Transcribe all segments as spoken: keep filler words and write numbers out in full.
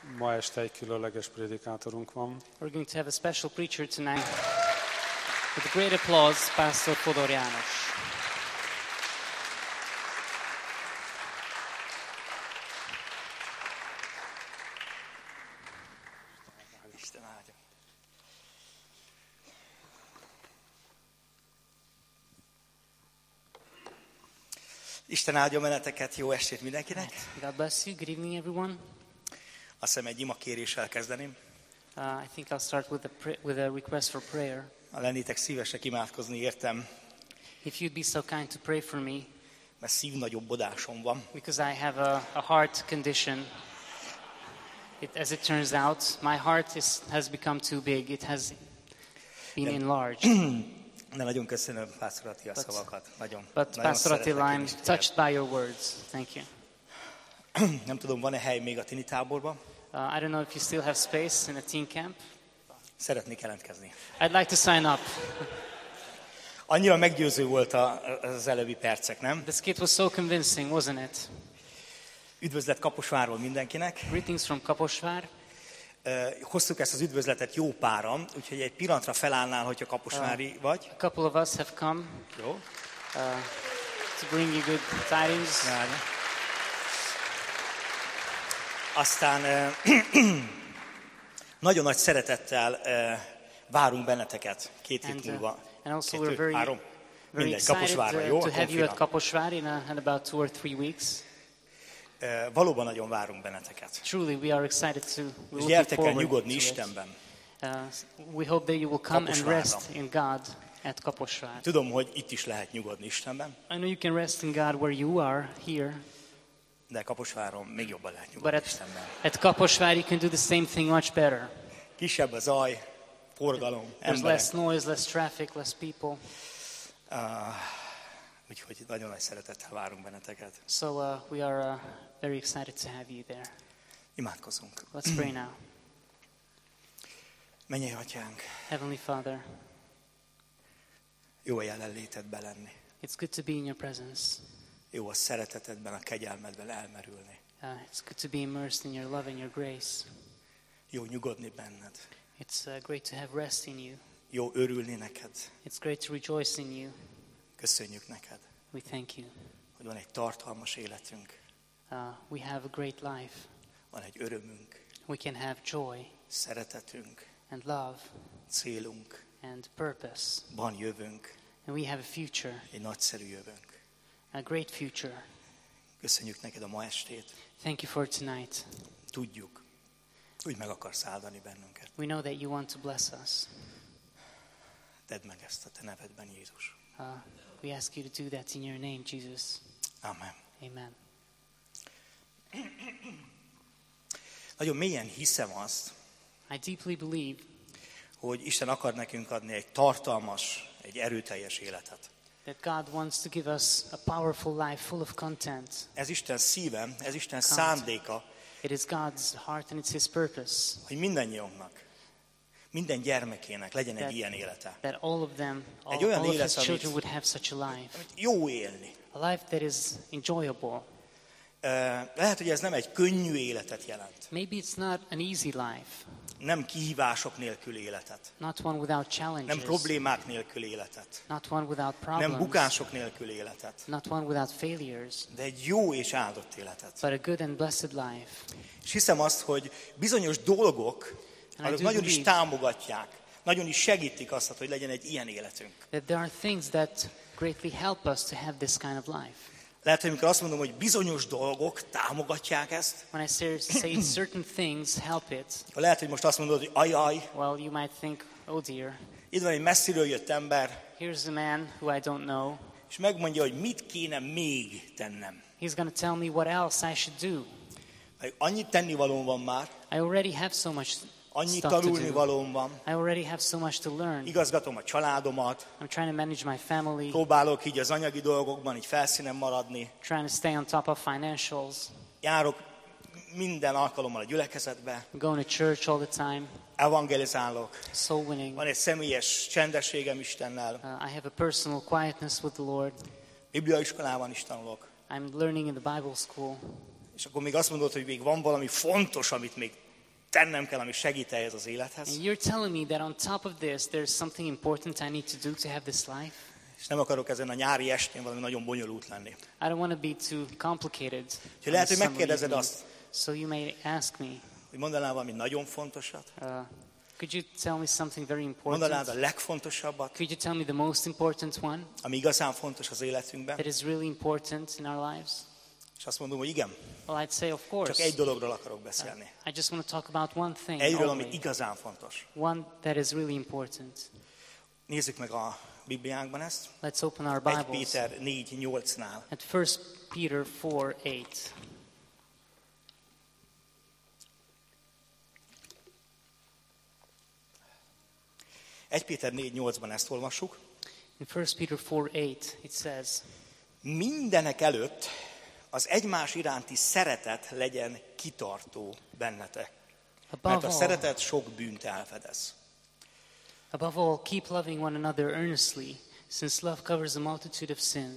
Ma este egy különleges prédikátorunk van. We're going to have a special preacher tonight. With a great applause, Pastor Fodor János. Isten áldja. Isten áldja meneteket, jó estét mindenkinek. God bless you. Good evening, everyone. Azt hiszem egy imakéréssel kezdeném. Uh, I think I'll start with a, pra- with a request for prayer. Ha lennétek szívesek imádkozni értem, If you'd be so kind to pray for me, mert szívnagyobbodásom van. because I have a, a heart condition. It, as it turns out, my heart is, has become too big. It has been enlarged. De nagyon köszönöm, Pásztor Attila, a szavakat. Nagyon, But nagyon Pastor Attila, szeretlek én I'm is. touched by your words. Thank you. Nem tudom, van-e hely még a tini táborban? Uh, I don't know if you still have space in a teen camp. Szeretnék jelentkezni. I'd like to sign up. Annyira meggyőző volt a, az előbbi percek, nem? The skit was so convincing, wasn't it? Üdvözlet Kaposvárról mindenkinek. Greetings from Kaposvár. Uh, Hoztuk ezt az üdvözletet jó páran, úgyhogy egy pillanatra felállnál, hogyha kaposvári vagy. A couple of us have come Jó. uh, to bring you good tidings. Várj. Aztán uh, nagyon nagy szeretettel uh, várunk benneteket két hét And, uh, múlva. and also Kettő, we're very, három. very Mindegy, excited Kaposvárra, uh, jó? to A have you konfira. at Kaposvár in, a, in about two or three weeks. Uh, valóban nagyon várunk benneteket. Truly, we are excited to, we're És looking gyertek el forward nyugodni to it. Istenben. Uh, we hope that you will come and Kaposvárra. rest in God at Kaposvár. Tudom, hogy itt is lehet nyugodni Istenben, I know you can rest in God where you are here, de Kaposváron még jobban lehet but nyugodni at, Istenben. at Kaposvár you can do the same thing much better. Kisebb a zaj, forgalom, There's emberek. less noise, less traffic, less people. Uh, úgyhogy nagyon nagy szeretettel várunk benneteket. So uh, we are uh, very excited to have you there. Imádkozzunk. Let's pray now. Mennyei Atyánk, Heavenly Father, jó a jelenlétedben lenni. it's good to be in your presence. Jó a szeretetedben, a kegyelmedben elmerülni. Uh, it's good to be immersed in your love and your grace. Jó nyugodni benned. It's uh, great to have rest in you. Jó örülni neked. It's great to rejoice in you. Köszönjük neked, We thank you. hogy van egy tartalmas életünk, Uh, we have a great life. van egy örömünk, We can have joy szeretetünk, and love célunk, and purpose. van jövőnk, And we have a future, egy nagyszerű jövőnk. a great future. Köszönjük neked a ma estét. Thank you for tonight. Tudjuk, hogy meg akarsz áldani bennünket. We know that you want to bless us. Tedd meg ezt a te nevedben, Jézus. Uh, we ask you to do that in your name, Jesus. Amen. Amen. Nagyon mélyen hiszem azt, I deeply believe hogy Isten akar nekünk adni egy tartalmas, egy erőteljes életet. that God wants to give us a powerful life full of content. Ez Isten szíve, ez Isten szándéka, It is God's heart and it's His purpose hogy mindannyiunknak, minden gyermekének legyen That- egy ilyen élete. that all of them, all, Egy olyan all of élet, His amit- children would have such a life. Amit jó élni. A life that is enjoyable. Ö, Lehet, hogy ez nem egy könnyű életet jelent. Maybe it's not an easy life, Nem kihívások nélkül életet. not one without Nem challenges, problémák nélkül életet. not one without Nem problems, bukások nélkül életet. not one without failures, De egy jó és áldott életet. but a good and blessed life. És hiszem azt, hogy bizonyos dolgok, And I azok do nagyon is believe támogatják, nagyon is segítik azt, hogy legyen egy ilyen életünk. that there are things that greatly help us to have this kind of life. Lehet, hogy amikor azt mondom, hogy bizonyos dolgok támogatják ezt, When I say, say certain things help it, lehet, hogy most azt mondod, hogy ajaj, well, you might think, oh dear, itt van egy messziről jött ember, here's a man who I don't know. és megmondja, hogy mit kéne még tennem. He's going to tell me what else I should do. Mert annyi tennivalóm van már, I already have so much annyi stuff to do. tanulnivalóm van, I already have so much to learn. igazgatom a családomat, I'm trying to manage my family, próbálok így az anyagi dolgokban így felszínen maradni, trying to stay on top of financials, járok minden alkalommal a gyülekezetbe, going to church all the time, evangelizálok, soul winning. van egy személyes csendességem Istennel, Uh, I have a personal quietness with the Lord. bibliaiskolában is tanulok. I'm learning in the Bible school. És akkor még azt mondod, hogy még van valami fontos, amit még tennem kell, ami segít ehhez az élethez. And you're telling me that on top of this, there's something important I need to do to have this life? És nem akarok ezen a nyári estén valami nagyon bonyolult lenni. I don't want to be too complicated. Úgyhogy lehet, on hogy a summer megkérdezed evening. azt, So you may ask me, hogy mondanál valami nagyon fontosat, uh, could you tell me something very mondanád a important? legfontosabbat, Could you tell me the most important one ami igazán fontos az életünkben, that is really important in our lives? és azt mondom, hogy igen, Well, I'd say, of csak course. egy dologról akarok beszélni. I just want to talk about one thing Egyről, ami only, igazán fontos. one that is really important. Nézzük meg a Bibliánkban ezt. Let's open our egy Bibles Péter négy nyolcnál. at First Peter four eight. egy Péter négy nyolcban ezt olvassuk. In First Peter four eight it says, Mindenek előtt az egymás iránti szeretet legyen kitartó bennetek. Mert above a all, szeretet sok bűnt elfedez. above all, keep loving one another earnestly, since love covers a multitude of sins.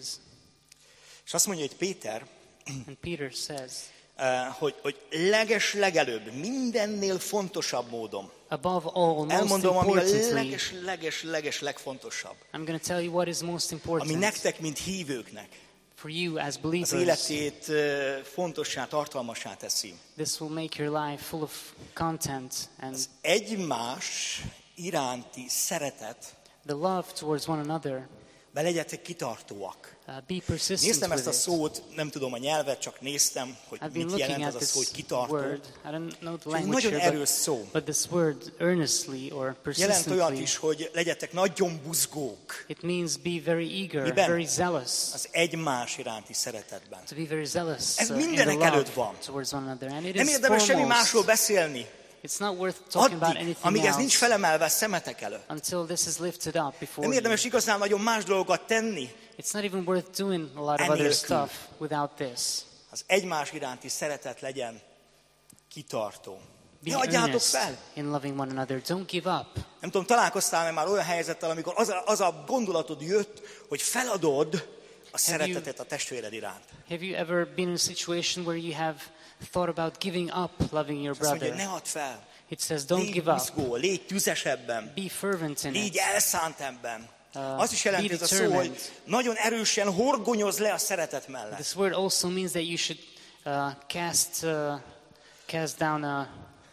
És azt mondja, hogy Péter, And Peter says, eh, hogy, hogy leges legelőbb, mindennél fontosabb módon. above all, most Elmondom, ami a importantly, leges, leges, leges legfontosabb. I'm going to tell you what is most Ami important nektek, mint hívőknek, for you as az believers. életét eh, fontossá, tartalmassá teszi. This will make your life full of content and Az egymás iránti szeretet, the love towards one another. be legyetek kitartóak. Uh, be persistent Néztem ezt with a it. szót, nem tudom a nyelvet, csak néztem, hogy I've been mit looking jelent at az a szó, hogy this kitartó. word. I don't know the És egy language nagyon here, erős but, szó. but this word earnestly or Jelent persistently, olyat is, hogy legyetek nagyon buzgók it means be very eager, Miben? very zealous. az egymás iránti szeretetben. To be very zealous Ez uh, in the mindenek love előtt van. towards one another. And it Nem is érdemes semmi foremost. másról beszélni, It's not worth talking about addig, anything amíg ez nincs else felemelve a szemetek előtt. until this is lifted up before Nem you. érdemes igazán nagyon más dolgokat tenni. It's not even worth doing a lot of other Enélkül. stuff without this. Az egymás iránti szeretet legyen kitartó. Be Ne adjátok earnest fel! in loving one another. Don't give up. Nem tudom, találkoztál-e már olyan helyzettel, amikor az a, az a gondolatod jött, hogy feladod a szeretetet a testvéred iránt. Have you ever been in a situation where you have thought about giving up loving your Azt mondja, brother? hogy ne add fel. It says, don't Légy give up. buzgó, légy tüzesebben, Be fervent in légy it. elszánt ebben. Uh, Azt is jelenti be ez a szó, determined. hogy nagyon erősen horgonyoz le a szeretet mellett. This word also means that you should uh, cast uh, cast down a,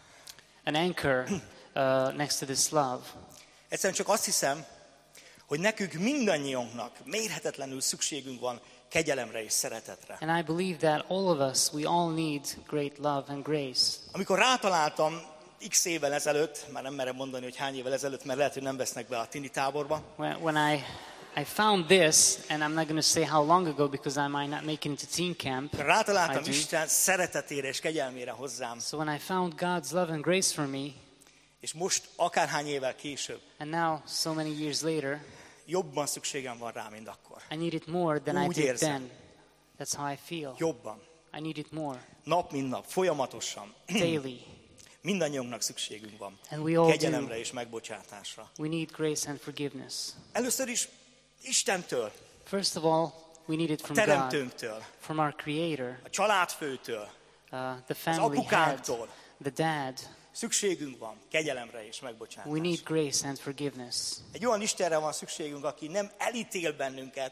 an anchor uh, next to this love. Egyszerűen csak azt hiszem, hogy nekünk mindannyiunknak mérhetetlenül szükségünk van kegyelemre és szeretetre. And I believe that all of us, we all need great love and grace. Amikor rátaláltam x évvel ezelőtt, már nem merem mondani, hogy hány évvel ezelőtt, mert lehet, hogy nem vesznek be a tini táborba, When, when I I found this, and I'm not going to say how long ago because I might not make it into teen camp. rátaláltam I do. Isten szeretetére és kegyelmére hozzám, So when I found God's love and grace for me, és most akárhány évvel később and now so many years later, jobban szükségem van rá, mint akkor. I need it more than I Úgy did érzem. then. That's how I feel. Jobban. I need it more Nap, mint nap, folyamatosan. daily. Mindannyiunknak szükségünk van And we all do. kegyelemre és megbocsátásra. We need grace and forgiveness. Először is Istentől, First of all, we need it a from God, teremtőnktől, from our Creator, a családfőtől, uh, the az family head, apukánktól. the dad. Szükségünk van kegyelemre és We need megbocsátásra. grace and forgiveness. Egy olyan Istenre van szükségünk, aki nem elítél bennünket,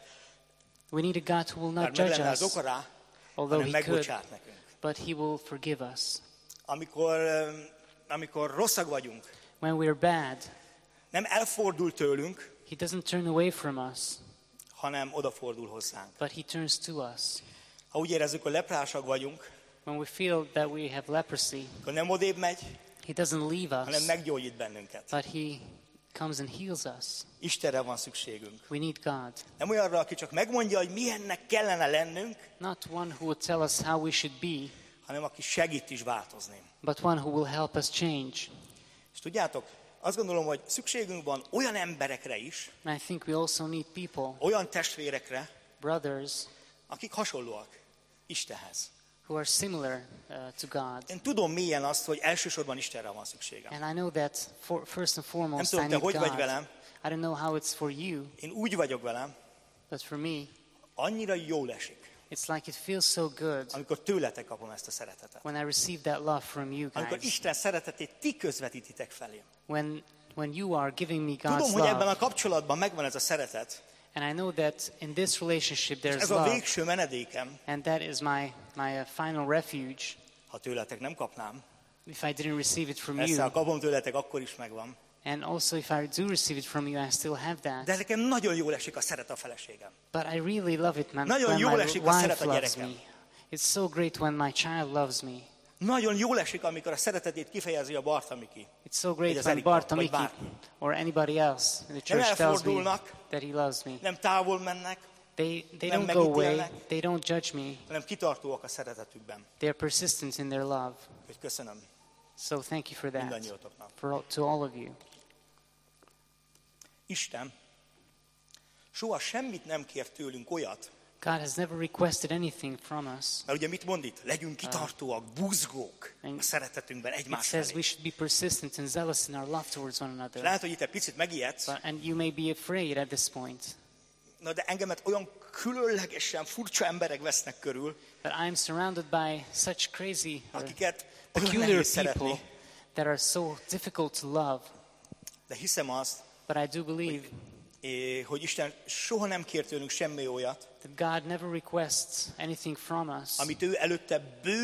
We need a God who will mert not meg judge lenne az us, oka rá, although hanem He could, megbocsát nekünk. but He will forgive us. Amikor, öm, amikor rosszak vagyunk, When we're bad, nem elfordul tőlünk, He doesn't turn away from us, hanem odafordul hozzánk. but He turns to us. Ha úgy érezzük, hogy leprásak vagyunk, When we feel that we have leprosy, akkor nem odébb megy, He doesn't leave hanem us, meggyógyít bennünket. but He comes and heals us. Istenre van szükségünk. We need God. Nem olyanra, aki csak megmondja, hogy milyennek kellene lennünk, Not one who will tell us how we should be, hanem aki segít is változni. but one who will help us change. És tudjátok, azt gondolom, hogy szükségünk van olyan emberekre is, And I think we also need people, olyan testvérekre, brothers, akik hasonlóak Istenhez. who are similar uh, to God. Én tudom mélyen azt, hogy elsősorban Istenre van szükségem. And I know that for, first and foremost I Nem tudom, te need hogy vagy God. velem. I don't know how it's for you, Én úgy vagyok velem, but for me, annyira jól esik, It's like it feels so good amikor tőletek kapom ezt a szeretetet. when I receive that love from you Amikor guys. Isten szeretetét ti közvetítitek felém. When when you are giving me God's Tudom, hogy ebben a love. kapcsolatban megvan ez a szeretet, And I know that in this relationship és there's ez a love. végső menedékem, And that is my, my uh, final refuge. ha tőletek nem kapnám. If I didn't receive it from Ezt ha you. kapom tőletek, akkor is megvan. And also if I do receive it from you, I still have that. De nekem nagyon jól esik a szeret a feleségem. But I really love it man, Nagyon when jól my esik a szeret wife a loves gyerekem. me. It's so great when my child loves me. Nagyon jól esik, amikor a szeretetét kifejezi a Bartamiki. It's so great az when Erika, vagy Bartamiki bárki. or anybody else in the Nem church tells me elfordulnak, that he loves me. nem távol mennek, They, they nem don't go away. megítélnek. They don't judge me. hanem kitartóak a szeretetükben. They're persistent in their love. Hogy köszönöm So thank you for that. mindannyiótoknak. For, all- to all of you. Isten soha semmit nem kér tőlünk olyat, God has never requested anything from us. mert ugye mit mond itt? Legyünk kitartóak, buzgók a szeretetünkben It egymás says felé. we should be persistent and zealous in our love towards one another. Lehet, hogy itt egy picit megijedsz, But, and you may be afraid at this point. na de engemet olyan különlegesen furcsa emberek vesznek körül, But I'm surrounded by such crazy, or akiket olyan peculiar nehéz people szeretni. that are so difficult to love. De hiszem azt, But I do believe eh, hogy Isten soha nem kér tőlünk semmi olyat, that God never requests anything from us amit ő előtte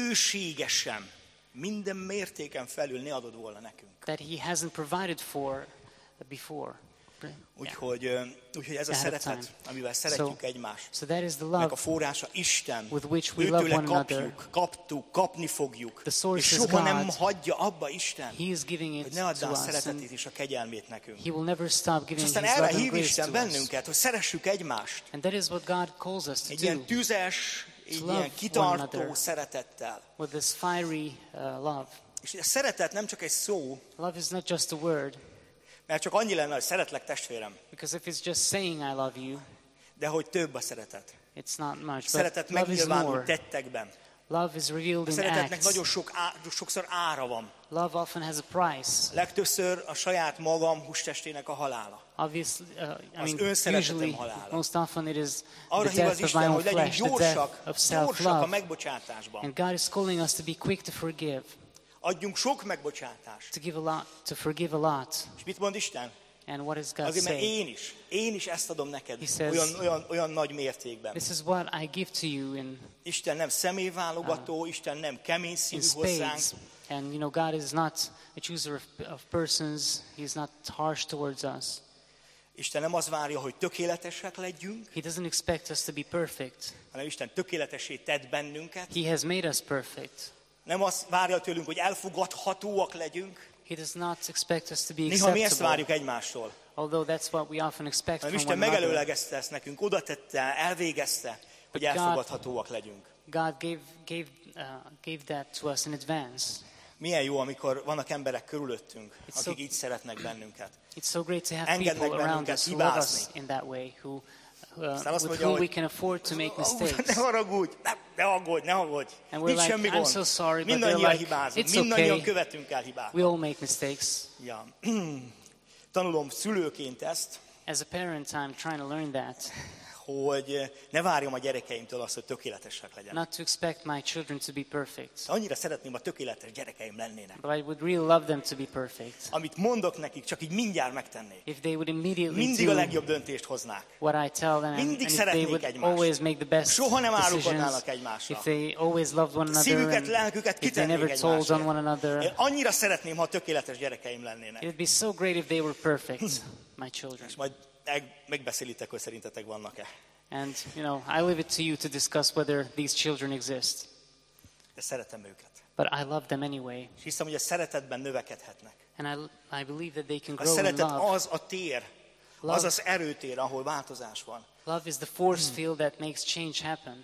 bőségesen, minden mértéken felül ne adott volna nekünk. that He hasn't provided for before. Yeah. Úgyhogy, ö, úgyhogy ez a Ahead of szeretet, time. amivel szeretjük So- egymást, So that is the meg a love. forrása Isten, with which we love őtőle one another. kapjuk, kaptuk, kapni fogjuk, The source és is soha nem God. hagyja abba Isten, He is giving hogy it ne adja to a us, and szeretetét és a kegyelmét nekünk. He will never stop És giving aztán His erre love and hív grace Isten to us. bennünket, hogy szeressük egymást. And that is what God calls us to Egy do, ilyen tüzes, egy love ilyen one kitartó another. szeretettel. with this fiery uh, love. És a szeretet nem csak egy szó, Love is not just a word, mert csak annyi lenne, hogy szeretlek testvérem, because if it's just saying I love you, de hogy több a szeretet. it's not much. A szeretet But love is megnyilvánul more. tettekben. Love is revealed A in szeretetnek acts. nagyon sok á, sokszor ára van. Love often has a price. Legtöbbször a saját magam hústestének a halála. Obviously, uh, I Az mean, önszeretetem usually, halála. most often it is Arra the hív az death of my Isten, own hogy legyünk flesh, the death gyorsak, of gyorsak a self-love. megbocsátásban. And God is calling us to be quick to forgive, Adjunk sok megbocsátást. to give a lot, to forgive a lot. És mit mond Isten? And what does God Azért, mert say? én is, én is ezt adom neked He says- olyan, olyan, olyan nagy mértékben. This is what I give to you in, Isten nem személyválogató, Isten nem kemény in szívű hozzánk. spades. And you know, God is not a chooser of, of persons. He's not harsh towards us. Isten nem az várja, hogy tökéletesek legyünk, He doesn't expect us to be perfect. hanem Isten tökéletessé tett bennünket. He has made us perfect. Nem azt várja tőlünk, hogy elfogadhatóak legyünk. He does not expect us to be Néha mi ezt acceptable, várjuk egymástól. although that's what we often expect Hanem from Isten one another. megelőlegezte ezt nekünk, oda tette, elvégezte, hogy But God- elfogadhatóak legyünk. God gave, gave, uh, gave that to us in advance. Milyen jó, amikor vannak emberek körülöttünk, It's akik so- így szeretnek bennünket. It's so great to have Engednek people around bennünket us who love us hibázni. in that way, who, uh, Aztán azt with mondja, whom we hogy can afford to make "Ó, mistakes. ne haragudj, ne, ne aggódj, ne aggódj. And we're Nincs like, semmi "I'm gond. so sorry," but Mindannyian they're like, hibázunk, "It's mindannyian okay. követünk el hibát. We all make mistakes. Ja. Tanulom szülőként ezt, As a parent, I'm trying to learn that, hogy ne várjam a gyerekeimtől azt, hogy tökéletesek legyenek. not to expect my children to be perfect. Annyira szeretném, ha tökéletes gyerekeim lennének. But I would really love them to be perfect. Amit mondok nekik, csak így mindjárt megtennék. If they would immediately Mindig a do legjobb döntést hoznák. what I tell them, and, Mindig and if they szeretnék would egymást. always make the best Soha nem decisions, árulkodnának egymásra. if they always loved one another, Szívüket, and lelküket if they kitennék never told on egymásért. one Én another, annyira szeretném, ha tökéletes gyerekeim it lennének. would be so great if they were perfect, my children. És majd meg- megbeszélitek, hogy szerintetek vannak-e. And, you know, I leave it to you to discuss whether these children exist. De szeretem őket. But I love them anyway. És hiszem, hogy a szeretetben növekedhetnek. And I, I believe that they can A grow in szeretet love. az a tér, Love. az az erőtér, ahol változás van. Love is the force field that makes change happen.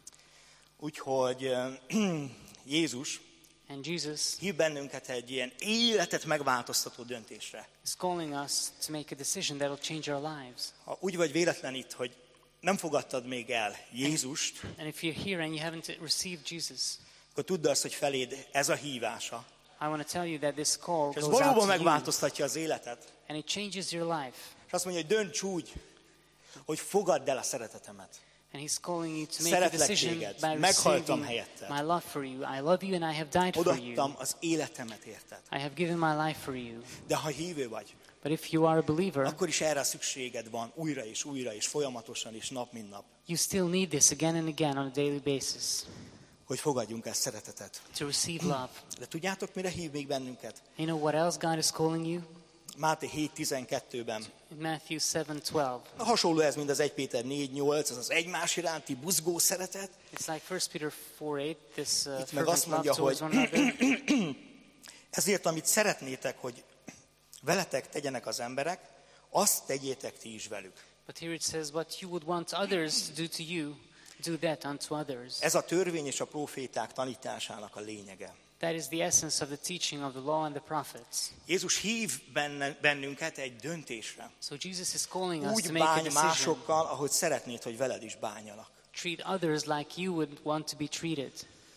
Úgyhogy eh, Jézus And Jesus hív bennünket egy ilyen életet megváltoztató döntésre. is calling us to make a decision that will change our lives. Ha úgy vagy véletlen itt, hogy nem fogadtad még el Jézust, And if you're here and you haven't received Jesus, akkor tudd azt, hogy feléd ez a hívása. I want to tell you that this call És ez goes out valóban to you, megváltoztatja az életet. and it changes your life. És azt mondja, hogy dönts úgy, hogy fogadd el a szeretetemet. And he's calling you to make a Szeretlek decision téged, by meghaltam receiving helyetted. my love for you. I love you and I have died for you. Odaadtam az életemet érted. I have given my life for you. De ha hívő vagy, But if you are a believer, akkor is erre szükséged van újra és újra és folyamatosan és nap mint nap, you still need this again and again on a daily basis hogy fogadjunk el szeretetet. to receive love. De tudjátok, mire hív még bennünket? You know what else God is calling you? Máté hét tizenkettőben. In Matthew seven twelve. Hasonló ez, mint az egy Péter négy nyolc, az az egymás iránti buzgó szeretet. It's like First Peter four eight, this uh, Itt meg fervent azt love mondja, towards hogy one another. ezért, amit szeretnétek, hogy veletek tegyenek az emberek, azt tegyétek ti is velük. But here it says, what you would want others to do to you, do that unto others. Ez a törvény és a próféták tanításának a lényege. That is the essence of the teaching of the law and the prophets. Jézus hív benne, bennünket egy döntésre. So Jesus is calling us Úgy to make a bánj decision. másokkal, ahogy szeretnéd, hogy veled is bánjanak. Treat others like you would want to be treated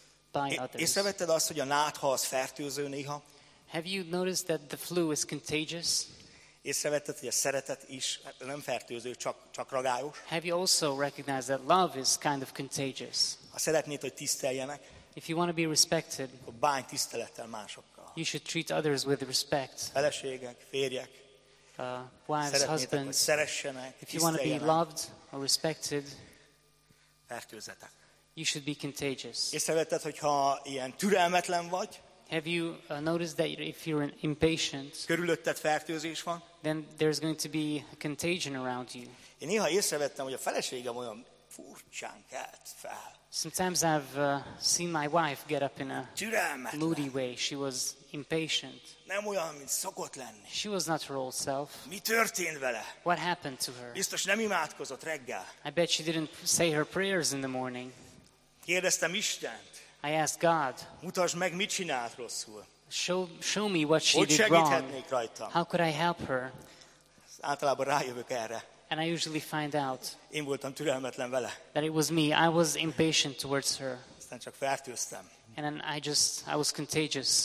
by É- others. Észrevetted azt, hogy a nátha az fertőző néha? Have you noticed that the flu is contagious? Észrevetted, hogy a szeretet is hát nem fertőző, csak, csak ragályos? Have you also recognized that love is kind of contagious? Ha szeretnéd, hogy tiszteljenek, If you want to be respected, akkor bánj tisztelettel másokkal. you should treat others with respect. Feleségek, férjek, Uh, wives, szeretnétek, hogy husbands, szeressenek, if you want to be tiszteljenek, loved or respected, fertőzzetek. you should be contagious. Észrevetted, hogyha ilyen türelmetlen vagy, Have you uh, noticed that if you're impatient, körülötted fertőzés van? then there's going to be a contagion around you? Én néha észrevettem, hogy a feleségem olyan furcsán kelt fel. Sometimes I've uh, seen my wife get up in a Türelmetlen. moody way. She was impatient. Nem olyan, mint szokott lenni. She was not her old self. Mi történt vele? What happened to her? Biztos nem imádkozott reggel. I bet she didn't say her prayers in the morning. Kérdeztem Istent, I asked God, mutasd meg, mit csinált rosszul. show, show me what she Hogy did wrong. segíthetnék rajta? How could I help her? Általában rájövök erre. And I usually find out Én voltam türelmetlen vele. that it was me. I was impatient towards her. Aztán csak fertőztem. And then I just, I was contagious.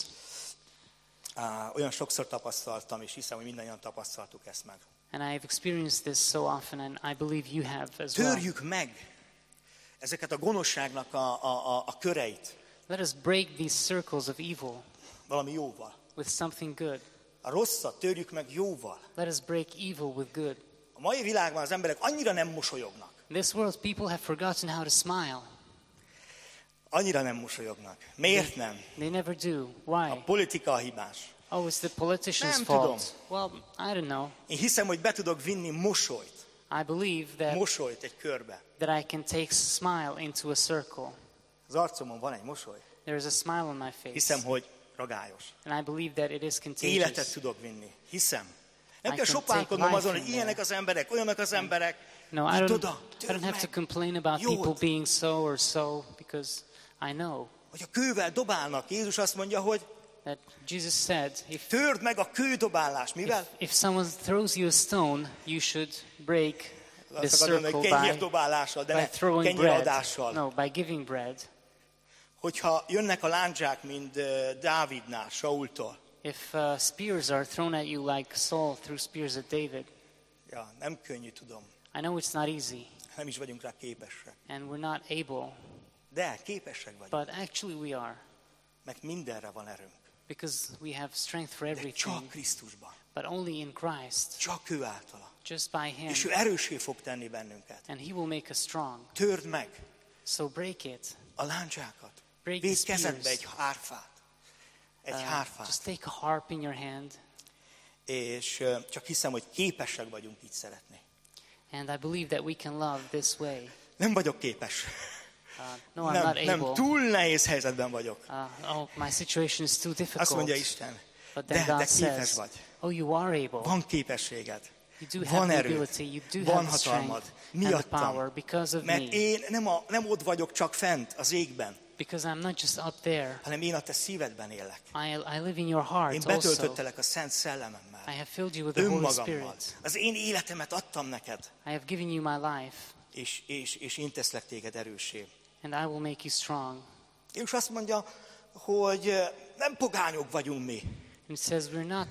Á, olyan sokszor tapasztaltam, és hiszem, hogy mindannyian tapasztaltuk ezt meg. And I've experienced this so often, and I believe you have as well. Törjük meg ezeket a gonoszságnak a, a, a, a köreit Let us break these circles of evil valami jóval. with something good. A rosszat törjük meg jóval. Let us break evil with good. A mai világban az emberek annyira nem mosolyognak. In this world, people have forgotten how to smile. Annyira nem mosolyognak. Miért nem? They never do. A Why? politika a hibás. Oh, it's the politician's Nem fault. Well, I don't know. Én hiszem, hogy be tudok vinni mosolyt, I believe that, mosolyt egy körbe. that I can take smile into a circle. Az arcomon van egy mosoly. There is a smile on my face. Hiszem, hogy ragályos. And I believe that it is Életet contagious. tudok vinni. Hiszem. Nem I kell can sopánkodnom take azon, life hogy in ilyenek there. az emberek, olyanak az emberek. No, I Hidd don't, oda, I törd don't have to meg. complain about Jót. people being so or so, because I know Hogy a kővel dobálnak. Jézus azt mondja, hogy that Jesus said, if, törd meg a kődobálást. Mivel? if someone throws you a stone, you should break the Azt akarom, hogy circle by, kenyérdobálással, de by ne throwing bread. kenyéradással. No, by giving bread. Hogyha jönnek a lándzsák, mint uh, Dávidnál, Saultól. If uh, spears are thrown at you like Saul threw spears at David, Ja, nem könnyű, tudom. I know it's not easy, Nem is vagyunk rá képesek. and we're not able, De képesek vagyunk, but actually we are, mert mindenre van erőnk. because we have strength for De everything, csak Krisztusban. but only in Christ, Csak ő általa. just by Him, És ő erőssé fog tenni bennünket. and He will make us strong. Törd meg So break it. a láncsákat. Break Védd the kezedbe spears. egy hárfát. Egy Uh, hárfát. just take a harp in your hand, És uh, csak hiszem, hogy képesek vagyunk így szeretni. and I believe that we can love this way. Nem vagyok képes. Uh, no, I'm Nem, not nem, able. túl nehéz helyzetben vagyok. Uh, oh, my situation is too Azt difficult. mondja Isten. But then De, God de képes says, vagy. oh, you are able. Van képességed. You do have Van the erőd. ability, you do Van have the hatalmad. strength and the Miattam. power because of Mert me. én nem, a, nem ott vagyok csak fent az égben, Because I'm not just up there. hanem én a te szívedben élek. I, I live in your heart Én also. betöltöttelek a Szent Szellememmel. I have filled you with the Holy Önmagammal. Spirit. Az én életemet adtam neked, I have given you my life, és, és, és én teszlek téged erőssé. and I will make you strong. És azt mondja, hogy nem pogányok vagyunk mi. And it says we're not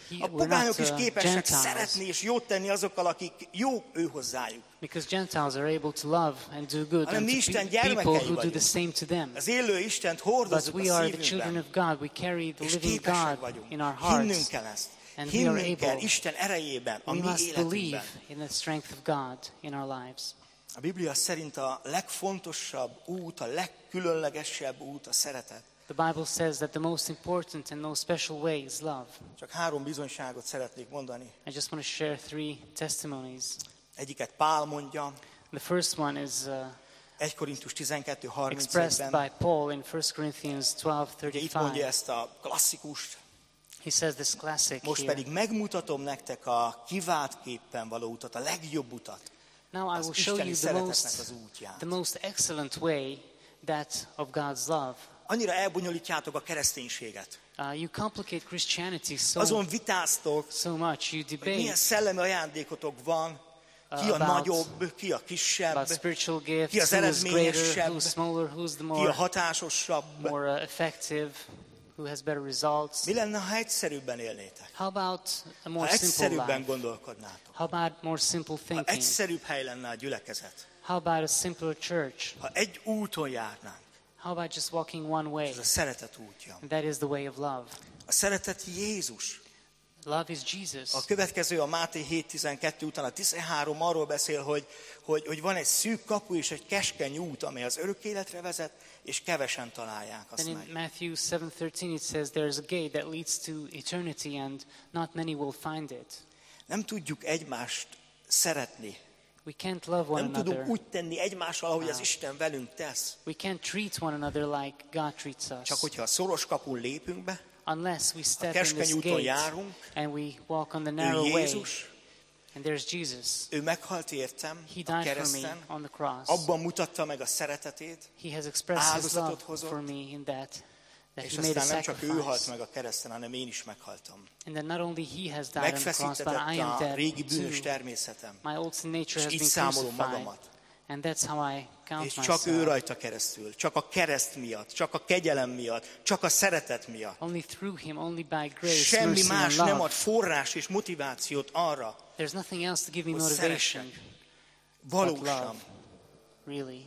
He, A we're pogányok not is uh, képesek Gentiles. szeretni és jót tenni azokkal, akik jók ő hozzájuk. Because Gentiles are able to love and do good Hanem and mi to Isten pe- people gyermekei who do vagyunk. the same to them. Az élő Istent But hordozzuk we a are the children szívünkben. of God. We carry the És living képesek God vagyunk. in our Hinnünk hearts. kell ezt. And we are Hinnünk kell able. Isten erejében, a We mi must believe életünkben. in the strength of God in our lives. A Biblia szerint a legfontosabb út, a legkülönlegesebb út a szeretet. The Bible says that the most important and most special way is love. Csak három bizonyságot szeretnék mondani. I just want to share three testimonies. Egyiket Pál mondja, The first one is uh, egy Korintus tizenkettő expressed harmincegyben. by Paul in First Corinthians twelve Ugye itt mondja thirty-five. ezt a klasszikust. He says this classic Most here. pedig megmutatom nektek a kiváltképpen való utat, a legjobb utat. Now I az will show isteni you the szeretetnek most, az útját. the most excellent way, that of God's love. Annyira elbonyolítjátok a kereszténységet. Uh, you complicate Christianity so, Azon vitáztok, so much. You hogy milyen debate szellemi ajándékotok van, ki a about- nagyobb, ki a kisebb, about spiritual gifts, ki az who is greater, eredményesebb, who's smaller, who's the ki a more, hatásosabb. more uh, effective, who has better results. Mi lenne, ha egyszerűbben élnétek? How about a Ha more simple egyszerűbben life? gondolkodnátok? How about more simple Ha thinking? egyszerűbb hely lenne a gyülekezet? How about a simpler church? Ha egy úton járnánk? How about just walking one way? Ez a szeretet útja. And that is the way of love. A szeretet Jézus. Love is Jesus. A következő a Máté hét tizenkettő után a tizenhárom arról beszél, hogy, hogy, hogy van egy szűk kapu és egy keskeny út, amely az örök életre vezet, és kevesen találják azt And in meg. Matthew seven thirteen it says there is a gate that leads to eternity and not many will find it. Nem tudjuk egymást szeretni. We can't love one Nem tudunk another. úgy tenni egymással, ahogy az Isten velünk tesz. We can't treat one another like God treats us. Csak hogyha a szoros kapun lépünk be, Unless we step in keskeny this úton gate járunk, and we walk on the ő narrow way. Jézus, And there's Jesus. ő meghalt értem He a died for me kereszten, on the cross. abban mutatta meg a szeretetét, He has expressed his áldozatot love hozott, for me in that, that és he made a aztán nem csak ő halt sacrifice. meg a kereszten, hanem én is meghaltam. And that not only he has died on the cross, but Megfeszítetett I am a dead régi bűnös too. természetem, My old sin nature és has így been számolom crucified. magamat. And that's how I count És csak ő myself. rajta keresztül, csak a kereszt miatt, csak a kegyelem miatt, csak a szeretet miatt. Only through him, only by grace, Semmi mercy, and más nem love. ad forrás és motivációt arra, There's nothing else to give me hogy motivation szeressek. but Valósan. love. Really.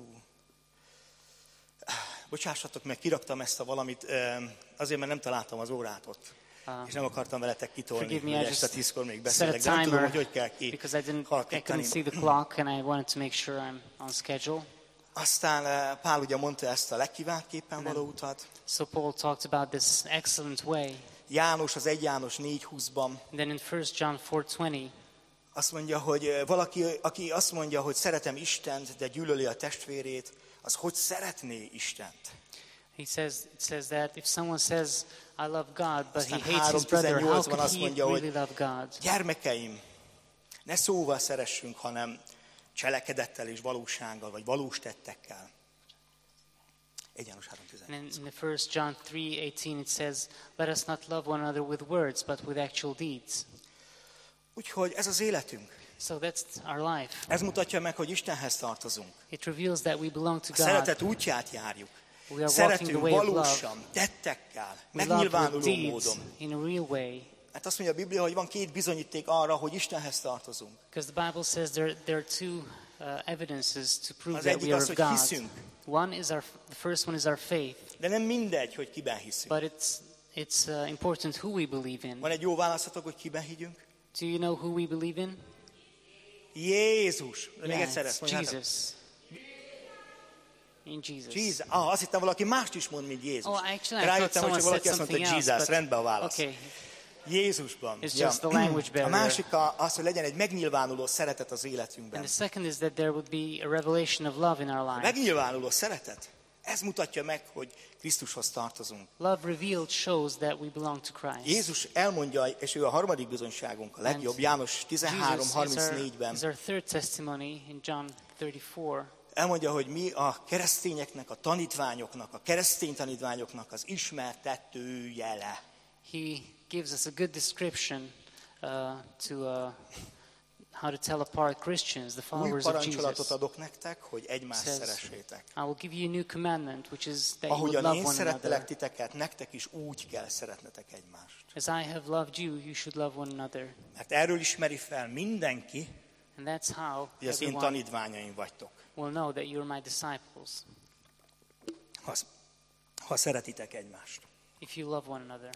Bocsássatok meg, kiraktam ezt a valamit, öm, azért, mert nem találtam az órát ott. Uh, És nem akartam veletek kitolni, Forgive me, hogy I este just tízkor még set beszélek, a de nem tudom, timer hogy hogy kell ki because I didn't, I halkítani. couldn't see the clock and I wanted to make sure I'm on schedule. Aztán eh, Pál ugye mondta ezt a legkiváltképpen való utat. So Paul talked about this excellent way. János az egy János négy húszban And then in First John four twenty, azt mondja, hogy eh, valaki, aki azt mondja, hogy szeretem Istent, de gyűlöli a testvérét, az hogy szeretné Istent? he says, it says that if someone says, I love God, but he Aztán hates his brother, how három tizennyolcban could azt he mondja, really hogy love God? gyermekeim, ne szóval szeressünk, hanem cselekedettel és valósággal, vagy valós tettekkel. egy János három And tizennyolc. in the First John three eighteen it says, let us not love one another with words, but with actual deeds. Úgyhogy ez az életünk. So that's our life. Ez mutatja meg, hogy Istenhez tartozunk. It reveals that we belong to A God. szeretet útját járjuk. We are walking the Szeretünk way of love. valósan, tettekkel, We love with megnyilvánuló deeds módon. in a real way. Hát azt mondja a Biblia, hogy van két bizonyíték arra, hogy Istenhez tartozunk. Because the Bible says there, there are two uh, evidences to prove Az that egyik we are az, of hogy God. hiszünk. One is our, the first one is our faith, De nem mindegy, hogy kiben hiszünk. but it's it's uh, important who we believe in. Van egy jó válaszatok, hogy kiben higgyünk? Do you know who we believe in? Jézus. Még Yeah, egyszer it's ezt mondjátok. Jesus. In Jesus. Jesus. Ah, azt hittem valaki mást is mond, mint Jézus. Oh, actually, I thought Rájöttem, hogy someone csak valaki said azt mondta, something else, Jesus, but- rendben a válasz. Okay, Jézusban. It's just the language A barrier. másik a- az, hogy legyen egy megnyilvánuló szeretet az and életünkben. the second is that there would be a revelation of love in our life. Megnyilvánuló szeretet. Ez mutatja meg, hogy Krisztushoz tartozunk. Love revealed shows that we belong to Christ. Jézus elmondja, és ő a harmadik bizonyságunk, a legjobb, János tizenhárom Jesus is harmincnégyben. our, is our third testimony in John thirty-four. Elmondja, hogy mi a keresztényeknek, a tanítványoknak, a keresztény tanítványoknak az ismertető jele. He gives us a good description uh, to uh, how to tell apart Christians, the Új followers of parancsolatot Jesus. adok nektek, hogy egymást Says, szeressétek. I will give you a new commandment, which is that you would Ahogyan love én one szerettelek another. titeket, nektek is úgy kell szeretnetek egymást. As I have loved you, you should love one another. Mert erről ismeri fel mindenki, And that's how hogy az én everyone tanítványaim vagytok. will know that you're my disciples, Ha, ha szeretitek egymást. if you love one another.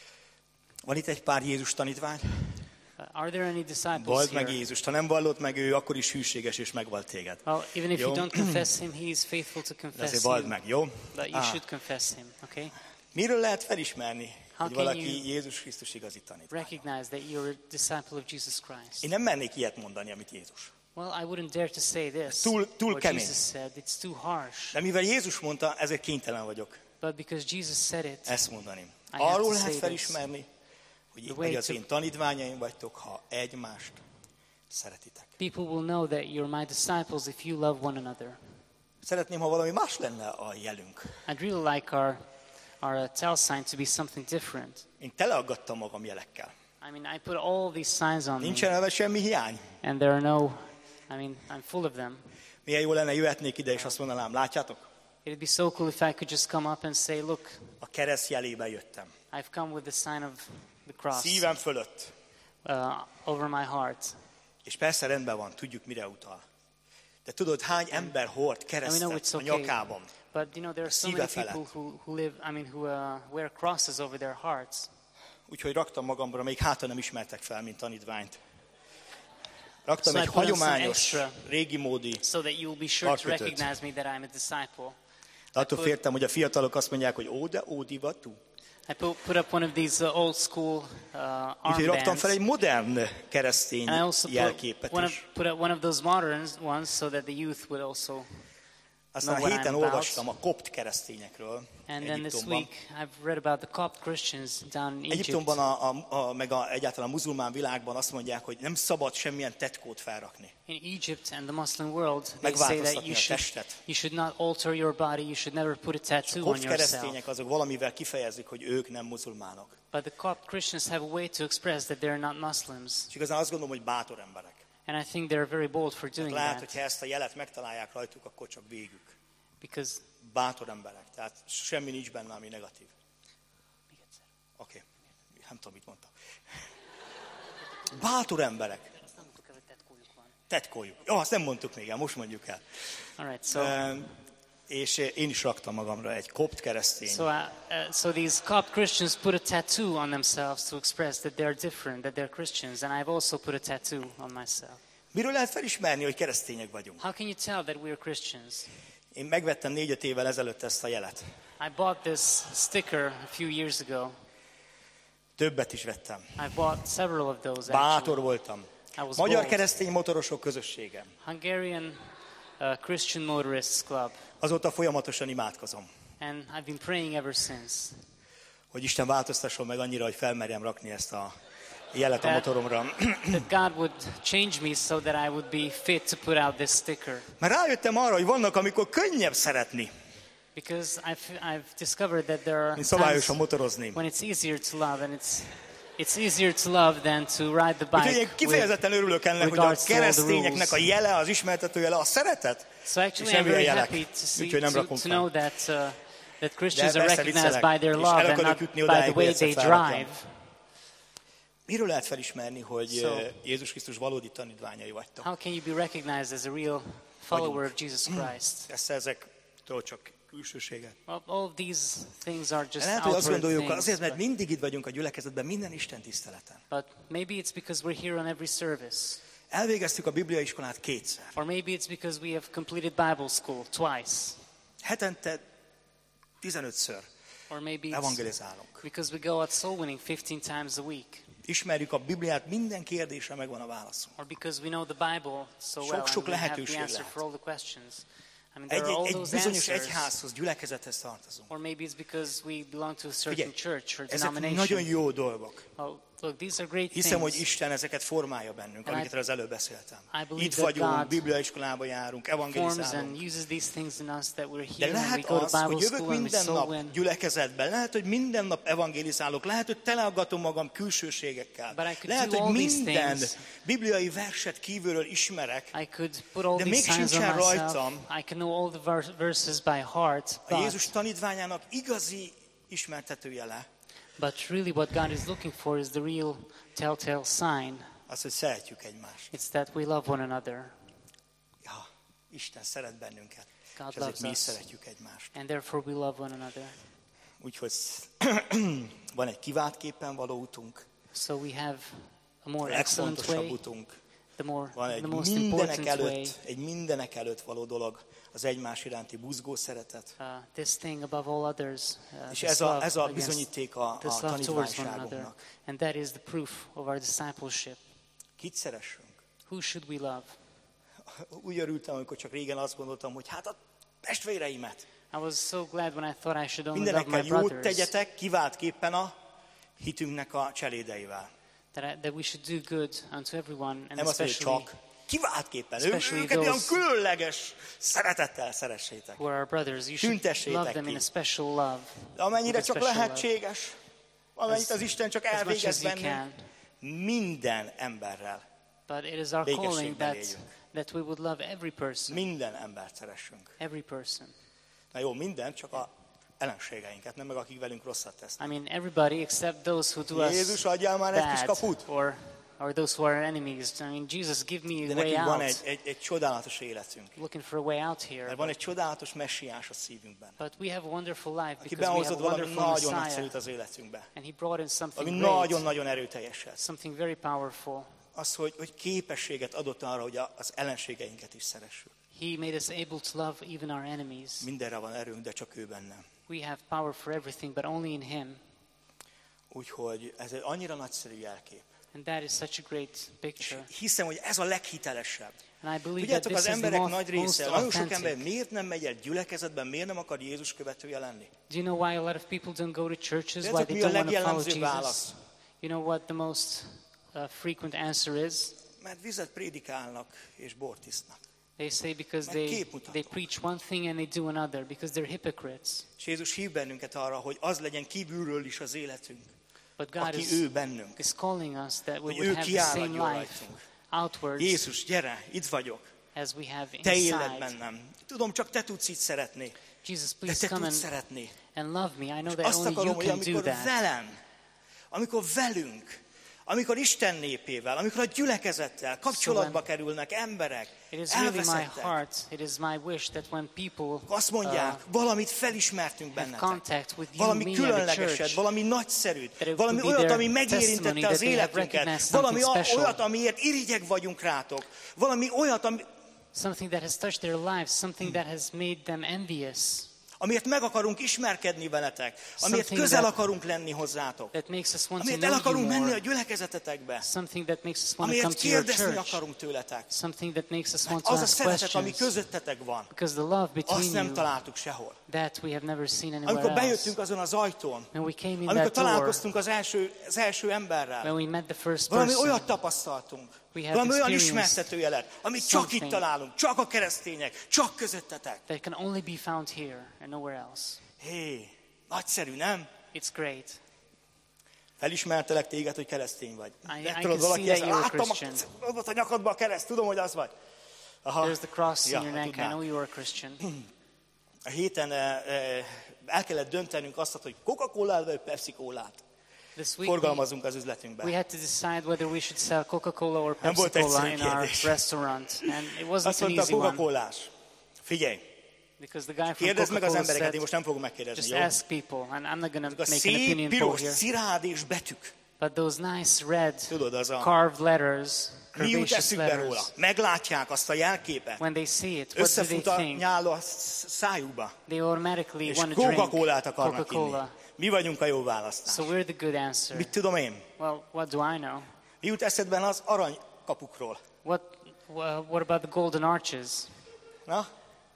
Van itt egy pár Jézus tanítvány? Uh, are there any disciples Vald meg here? Jézust. Ha nem vallott meg ő, akkor is hűséges és megvalt téged. Well, even if Jó. you don't confess him, he is faithful to De confess azért vald you. meg, jó? But you Á, should confess him, okay? miről lehet felismerni, How hogy can valaki you Jézus Krisztus igazi tanítvány? Recognize that you're a disciple of Jesus Christ. Én nem mennék ilyet mondani, amit Jézus. Well, I wouldn't dare to say this. Túl- túl What kemény. Jesus said, it's too harsh. De mivel Jézus mondta, ezért kénytelen vagyok But because Jesus said it, ezt mondani. have Arról to lehet say felismerni, hogy The way hogy az to- én tanítványaim vagytok, ha egymást szeretitek. people will know that you're my disciples if you love one another. Szeretném, ha valami más lenne a jelünk. I'd really like our our uh, tell sign to be something different. Én teleaggattam magam jelekkel. I mean, I put all these signs on me, Nincsen ebben semmi hiány. and there are no, I mean, I'm full of them. Milyen jó lenne, jöhetnék ide, és azt mondanám, látjátok? It'd be so cool if I could just come up and say, look, A kereszt jelébe jöttem. I've come with the sign of the cross Szívem fölött. uh, over my heart. És persze rendben van, tudjuk, mire utal. De tudod, hány ember hord And we know keresztet it's a okay. nyakában? But you know, there are so Szíve many felett. people who, who live, I mean, who uh, wear crosses over their hearts. Úgyhogy raktam magamra, még hátra nem ismertek fel, mint tanítványt. Raktam So I egy put on some hagyományos, extra. régi módi, So that you will be sure to Karkötőt. recognize me that I'm a disciple. de attól put- féltem, hogy a fiatalok azt mondják, hogy ó, de ó, divatú. I put, put up one of these uh, old school uh, Úgyhogy raktam armbands. fel egy modern keresztény And I also put jelképet one, of, is. put up one of those modern ones so that the youth would also. Aztán know a what héten I'm about. olvastam a kopt keresztényekről And then this Egyiptomban. week I've read about the Copt Christians down in Egypt. Egyiptomban, a, a, a, meg a, egyáltalán a muzulmán világban azt mondják, hogy nem szabad semmilyen tetkót felrakni. In Egypt and the Muslim world, they say that Megváltoztatni you a should, testet. you should not alter your body, you should never put a A tattoo on kopt yourself. keresztények azok valamivel kifejezik, hogy ők nem muzulmánok. But the Copt Christians have a way to express that they're not Muslims. És igazán azt gondolom, hogy bátor emberek. And I think they're very bold for doing Lehet, that. hogyha ezt a jelet megtalálják rajtuk, akkor csak végük. Because Bátor emberek. Tehát semmi nincs benne, ami negatív. Oké. Okay. Nem tudom, mit mondtam. Bátor emberek. Tetkójuk. Jó, azt nem mondtuk még el, most mondjuk el. all right, so Ehm, és én is raktam magamra egy kopt keresztény. so uh, uh, so these Copt Christians put a tattoo on themselves to express that they're different, that they're Christians, and I've also put a tattoo on myself. Miről lehet felismerni, hogy keresztények vagyunk? How can you tell that we're Christians? Én megvettem négy-öt évvel ezelőtt ezt a jelet. I bought this sticker a few years ago. Többet is vettem. I bought several of those Bátor actually. voltam. I was Magyar bold. keresztény motorosok közössége. Hungarian uh, Christian Motorists Club, Azóta folyamatosan imádkozom, and I've been praying ever since. hogy Isten változtasson meg annyira, hogy felmerjem rakni ezt a jelet a That- motoromra. That God would change me so that I would be fit to put out this sticker. Mert rájöttem arra, hogy vannak, amikor könnyebb szeretni, Because I've, I've discovered that there are mint times szabályosan motorozni. when it's easier to love, and it's it's easier to love than to ride the Úgyhogy bike. én kifejezetten örülök ennek, hogy a regards to all the keresztényeknek a rules. jele, az ismertető jele, a szeretet, So actually, és I'm nem ilyen very jelek. happy to see Úgyhogy nem to, rakom to fel. know that uh, that Christians De are persze recognized viccelek, by their és love el and akarok not jutni by odáig, the hogy way egyszer they felrakjam. drive. Miről lehet felismerni, hogy So- eh, Jézus Krisztus valódi tanítványai vagytok? How can you be recognized as a real follower of Jesus Christ? Ezt ezektől csak külsőséget. Well, all of these things are just Lehet, hogy azt outward gondoljuk, things, azért, mert but, mindig itt vagyunk a gyülekezetben, minden Isten tiszteleten. but maybe it's because we're here on every service. Elvégeztük a Biblia iskolát kétszer. Or maybe it's because we have completed Bible school twice. Hetente tizenötször Or maybe it's evangelizálunk. because we go out soul winning fifteen times a week. Ismerjük a Bibliát, minden kérdésre megvan a válaszunk. Or because we know the Bible so well and Sok-sok we have lehetőség the answer lehet. for all the questions. I mean, there Egy, are all egy, egy those bizonyos answers. egyházhoz, gyülekezethez tartozunk. Or maybe it's because we belong to a certain Figyelj, church or ezek nagyon denomination. jó dolgok. Well, Look, these are great Hiszem, hogy things. Isten ezeket formálja bennünk, And amiket I- az előbb beszéltem. I believe Itt that vagyunk, God bibliaiskolába járunk, Forms evangelizálunk. and uses these things in us that we're De here and we lehet go to az, Bible hogy jövök school and we minden soul nap win. gyülekezetben, lehet, hogy minden nap evangelizálok, lehet, hogy teleaggatom magam külsőségekkel. But I could Lehet, do hogy all these minden things. bibliai verset kívülről ismerek. I could put all De these még signs on sincsen myself. rajtam. I can know all the vers- verses by heart. A Jézus But, tanítványának igazi ismertetőjele but really what God is looking for is the real telltale sign. az, hogy szeretjük egymást. It's that we love one another. Ja, Isten szeret bennünket, God és ezért loves mi is us. szeretjük egymást. And therefore we love one another. Úgyhogy van egy kiváltképpen való utunk, So we have a a more excellent legfontosabb way, utunk. the more, Van egy the most mindenek important way. előtt, egy mindenek előtt való dolog, az egymás iránti buzgó szeretet. Uh, this thing above all others, uh, És this ez a, love ez a against- bizonyíték a, this a love towards one another, tanítványságunknak. and that is the proof of our discipleship. Kit szeressünk? Who should we love? Úgy örültem, amikor csak régen azt gondoltam, hogy hát a testvéreimet. I was so glad when I thought I should only love Mindenekkel my jót brothers, tegyetek, kiváltképpen a hitünknek a cselédeivel. that, I, that we should do good unto everyone, and Nem azt mondja, especially csak kiváltképpen. Ő, especially őket olyan those- különleges szeretettel szeressétek. who are our brothers. You should Tüntessétek love them ki. in a special love, Amennyire with a csak special love. lehetséges, amennyit az Isten csak as much elvégez as you bennünk, can. minden emberrel, But it is our Békességben calling that, éljünk. that we would love every person, minden embert szeressünk. every person. Na jó, minden, csak a ellenségeinket, nem meg akik velünk rosszat tesznek. I mean, everybody except those who do Jézus, us adjál már egy kis bad, kaput. or or those who are enemies. I mean, Jesus, give me De a way nekünk van out. egy, egy, egy csodálatos életünk. Looking for a way out here. Mert van egy csodálatos messiás a szívünkben. But we have a wonderful life Aki because we have behozott a valami wonderful nagyon Messiah. nagyszerűt az életünkbe. And he brought in something Ami great, nagyon-nagyon erőteljeset. something very powerful. Az, hogy, hogy képességet adott arra, hogy a- az ellenségeinket is szeressük. He made us able to love even our enemies. Mindenre van erőnk, de csak ő bennem. We have power for everything, but only in him. Úgyhogy ez egy annyira nagyszerű jelkép. And that is such a great És picture. hiszem, hogy ez a leghitelesebb. And I believe that Tudjátok, this az is the emberek most, nagy most része, nagyon sok ember authentic. miért nem megy el gyülekezetben, miért nem akar Jézus követője lenni? Do you know why a lot of people don't go to churches? Why Tudjátok, they mi a don't want to follow legjellemzőbb Jesus? válasz? You know what the most uh, frequent answer is? Mert vizet prédikálnak és bort isznak. They say because Mert they, képmutatók. they preach one thing and they do another, because they're hypocrites. És Jézus hív bennünket arra, hogy az legyen kívülről is az életünk, But God aki is, ő bennünk. is calling us that we Hogy would ő have the kiáradjon same life rajtunk. outwards Jézus, gyere, itt vagyok. as we have Te éled inside. bennem. Tudom, csak te tudsz itt szeretni. Jesus, De please te come tudsz and, szeretni. and love me. I know És that azt only akarom, you hogy can do amikor that. velem, amikor velünk, amikor Isten népével, amikor a gyülekezettel kapcsolatba kerülnek emberek, It is really my elveszettek, heart, it is my wish that when people azt mondják, valamit felismertünk have bennetek. contact with you, Valami me and the különlegeset, church, valami nagyszerűt, that it valami would be olyat, their ami megérintette testimony, az that they have életünket, recognized valami something special. olyat, amiért irigyek vagyunk rátok, valami olyat, ami, something that has touched their lives, something that has made them envious, amiért meg akarunk ismerkedni veletek, amiért Something közel that- akarunk lenni hozzátok, that makes us want to amiért know el you akarunk menni a more, gyülekezetetekbe, something that makes us want to come amiért to your kérdezni church, akarunk tőletek. something that makes us want Mert to az a ask szeretet, ami questions, közöttetek van, because the love azt between nem you, találtuk sehol. that we have never seen Amikor anywhere else. bejöttünk azon az ajtón, When we came in amikor that door, találkoztunk az első, az első emberrel, when we met the first valami person, olyat tapasztaltunk, We have valami olyan experienced ismertetőjelet, amit csak something. itt találunk, csak a keresztények, csak közöttetek. that can only be found here and nowhere else. Hé, nagyszerű, nem? It's great. Felismertelek téged, hogy keresztény vagy. I- De I tudod, can valaki see ezt, that you're a láttam, Christian. a- ott volt a nyakadban a kereszt, tudom, hogy az vagy. Aha. There's the cross Ja, in your hát neck. I tudnám. know you are a Christian. A héten eh, eh, el kellett döntenünk azt, hogy Coca-Colát vagy Pepsi-Colát This week we, forgalmazunk az we üzletünkben. had to decide whether we should sell Coca-Cola or Nem volt Pepsi-Cola egyszerű in our kérdés. restaurant. And it wasn't Azt an mondta a easy one. Coca-Colás. Figyelj, Because the guy from kérdezd meg az Coca-Cola embereket, én said, most nem fogom megkérdezni, just jó? ask people. And I'm not going Azok a to make an szép, opinion poll piros, here. szirád és betűk. But those nice red Tudod, az a... carved letters, Mi jut curvaceous eszükbe róla? letters, Meglátják azt a jelképet. when they see it, what do they Összefut a think? nyál a sz- szájukba. They automatically És want to drink Coca-Colát akarnak inni. Coca-Cola. Mi vagyunk a jó választás. So we're the good answer. Mit tudom én? Well, what do I know? Mi jut eszedben az aranykapukról? What, wha- what about the golden arches? Na?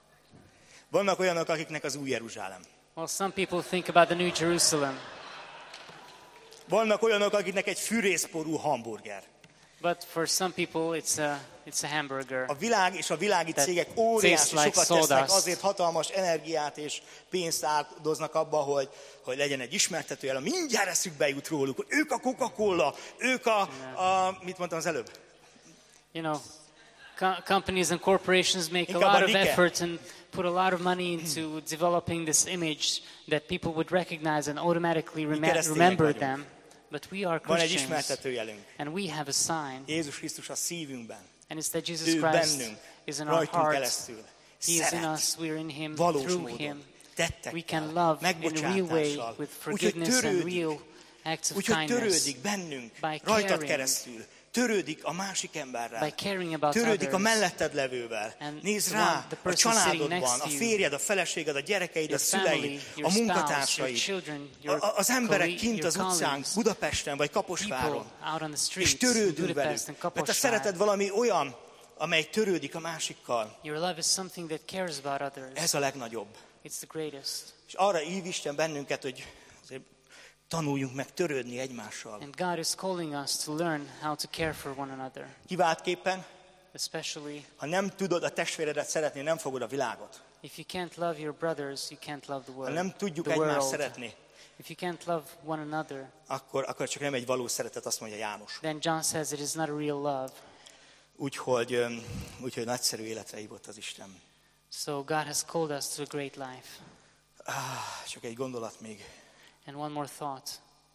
Vannak olyanok, akiknek az új Jeruzsálem. Well, some people think about the New Jerusalem. Vannak olyanok, akiknek egy fűrészporú hamburger. But for some people, it's a, it's a hamburger. A világ és a világi That cégek óriási tastes like sokat tesznek, sawdust. azért hatalmas energiát és pénzt áldoznak abba, hogy, hogy legyen egy ismertetőjel. Mindjárt eszükbe jut róluk, hogy ők a Coca-Cola, ők a, a, mit mondtam az előbb? You know, co- companies and corporations make a Inkább a lot of Nike. effort and put a lot of money into developing this image that people would recognize and automatically rem- keresztények remember vagyunk. them. But we are Van egy Christians, ismertetőjelünk. and we have a sign, Jézus Krisztus a szívünkben. and it's that Jesus Ő Christ bennünk, is in our rajtunk heart. keresztül. He is in Szeret. us, we're in Him, Valós through módon. Him. Tettekkel, We can love in a real way, megbocsátással. with Úgyhogy forgiveness and törődik. real acts of Úgyhogy kindness, törődik bennünk, by rajtad caring, keresztül. Törődik a másik emberrel. by caring about Törődik a others. melletted levővel. And Nézd the rá one- the a person sitting családodban, next a to you, férjed, a feleséged, a gyerekeid, a your family, szüleid, your a spouse, your munkatársaid, children, a- your a- az emberek colleague- kint your az utcán, colleagues, Budapesten vagy Kaposváron. people out on the És streets, in törődünk velük. Budapest and Mert a Kaposvár. szereted valami olyan, amely törődik a másikkal. Your love is something that cares about others. Ez a legnagyobb. It's the greatest. És arra hív Isten bennünket, hogy azért tanuljunk meg törődni egymással. And God is calling us to learn how to care for one another, Kiváltképpen, especially ha nem tudod a testvéredet szeretni, nem fogod a világot. if you can't love your brothers, you can't love the Ha world. nem tudjuk the egymást world. szeretni, If you can't love one another, akkor, akkor csak nem egy valós szeretet, azt mondja János. then John says it is not a real love. Úgyhogy, öm, úgyhogy nagyszerű életre hívott az Isten. So God has called us to a great life. Ah, csak egy gondolat még. And one more thought,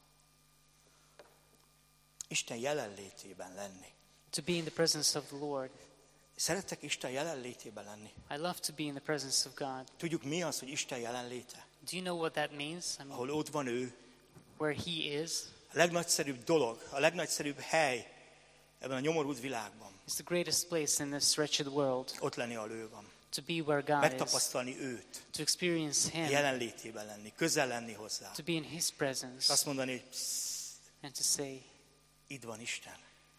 Isten jelenlétében lenni. to be in the presence of the Lord. Szerettek Isten jelenlétében lenni? I love to be in the presence of God. Tudjuk mi az, hogy Isten jelenléte? Do you know what that means? I mean, Ahol ott van ő, where He is, a legnagyszerűbb dolog, a legnagyszerűbb hely ebben a nyomorult világban. it's the greatest place in this wretched world. Ott lenni, ahol ő van. To be where God is, Megtapasztalni őt, to experience Him, jelenlétében lenni, közel lenni hozzá. to be in His És presence, azt mondani, hogy psz, and to say, itt van Isten.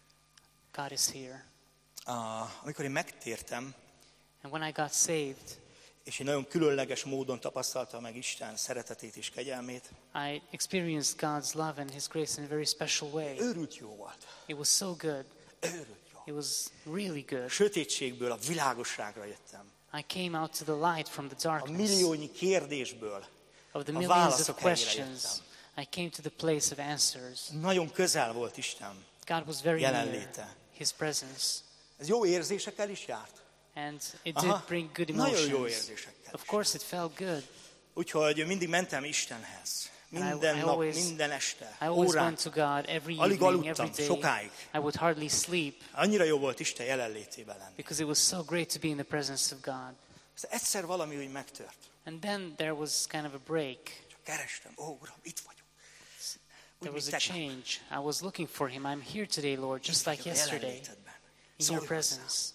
God is here. Ah, amikor én megtértem, And when I got saved, és én nagyon különleges módon tapasztaltam meg Isten szeretetét és kegyelmét, I experienced God's love and His grace in a very special way. őrült jó volt. It was so good. Őrült jó. It was really A good. sötétségből a világosságra jöttem. I came out to the light from the A darkness milliónyi kérdésből of the a millions of válaszok helyére questions. jöttem. I came to the place of answers. Nagyon közel volt Isten. God was very near, Jelenléte. His presence. Ez jó érzésekkel is járt. And it Aha, did bring good nagyon jó emotions. érzésekkel Of is. course it felt good. Úgyhogy mindig mentem Istenhez. And I- Minden I nap, always- minden este, I always órán. went to God every Alig evening, aludtam, every day. sokáig. I would hardly sleep Annyira jó volt Isten jelenlétében lenni. because it was so great to be in the presence of God. Aztán egyszer valami úgy megtört. And then there was kind of a break. Csak kerestem, ó, Uram, itt vagyok. There Úgy, was mint a tegnap. change. I was looking for Him. I'm here today, Lord, just Itt like vagyok a yesterday, jelenlétedben. in Szólj your hozzám. presence.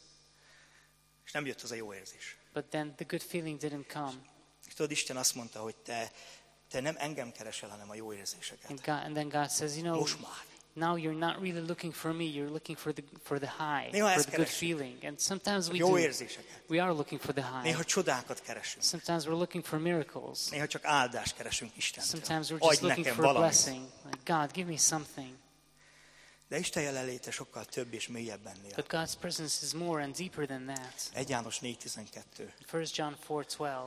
És nem jött az a jó érzés. But then the good feeling didn't come. És tudod, Isten azt mondta, hogy te, te nem engem keresel, hanem a jó érzéseket. And, God, and then God says, you know, Most már. now you're not really looking for me, you're looking for the, for the high, Néha for ezt the good keresünk. feeling. And sometimes we Jó do. érzéseket. We are looking for the high. Néha csodákat keresünk. Sometimes we're looking for miracles. Néha csak áldást keresünk Istentől. Sometimes we're Adj just looking nekem for a valamit. blessing. Like, God, give me something. De Isten jelenléte sokkal több és mélyebb ennél. But God's presence is more and deeper than that. egy János négy tizenkettő. First John four twelve.